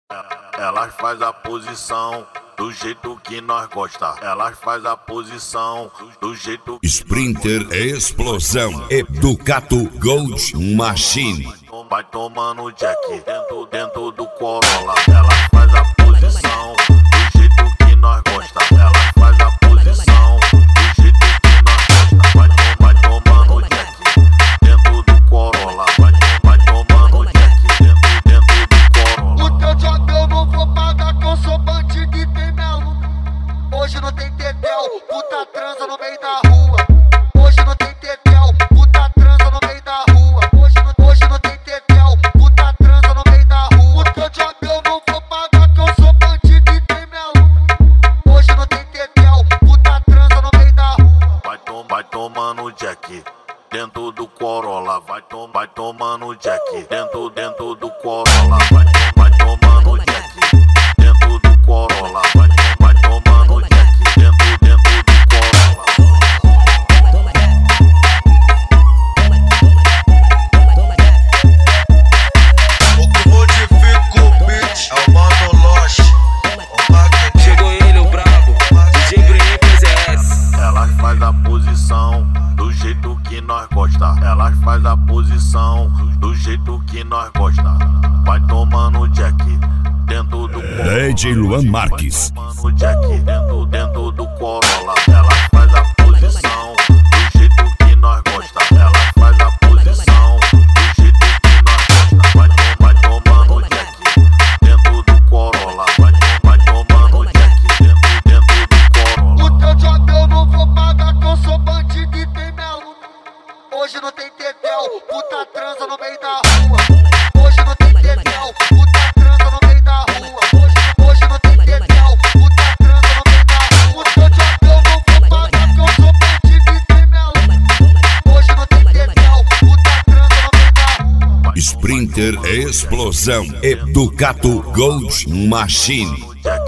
Elas faz a posição do jeito que nós gosta. Elas faz a posição do jeito que Sprinter Explosão Ducato Gold Machine. vai tomando Jack dentro do Corolla. Elas faz a posição do jeito que nós gosta. Elas faz a posição do jeito que nós gosta. Vai tomando Jack dentro do Corolla. Vai tomando Jack dentro do Corolla. O teu job eu não vou pagar, que eu sou bandido e tem minha luta. Hoje não tem tetel, puta transa no meio da rua. Hoje não tem tetel, puta transa no meio da rua. Hoje não tem tetel, puta transa no meio da rua. O teu job eu não vou pagar, que eu sou bandido e tem minha luta. Hoje não tem tetel, puta transa no meio da rua. Vai tomando Jack dentro do Corolla. Vai tomando Jack dentro do Corolla. Vai tomando Jack dentro do Corolla. Vai tomando Jack dentro do Corolla. O que modifica o beat é o Mano Loche. Chegou ele, o brabo, DJ Bruninho PZS. Elas faz a posição do jeito que nós gosta. Elas faz a posição do jeito que nós gosta. Vai tomando Jack dentro do Corolla. DJ Luan Marques. Vai tomando Jack dentro do Corolla. Elas faz a posição do jeito que nós gosta. Elas faz a posição do jeito que nós gosta. Vai tomando Jack dentro do Corolla. Vai tomando Jack dentro do Corolla. O teu job eu não vou pagar, que eu sou bandido e tem minha luta. Hoje não tem tetel, puta transa no meio da rua. Hoje não tem tetel, puta transa no meio da rua. Hoje não tem tetel, puta transa no meio da rua. O teu job eu não vou pagar, que eu sou bandido e tem minha luta. Hoje não tem tetel, puta transa no meio da rua. Sprinter Explosão Ducato Gold Machine. Jack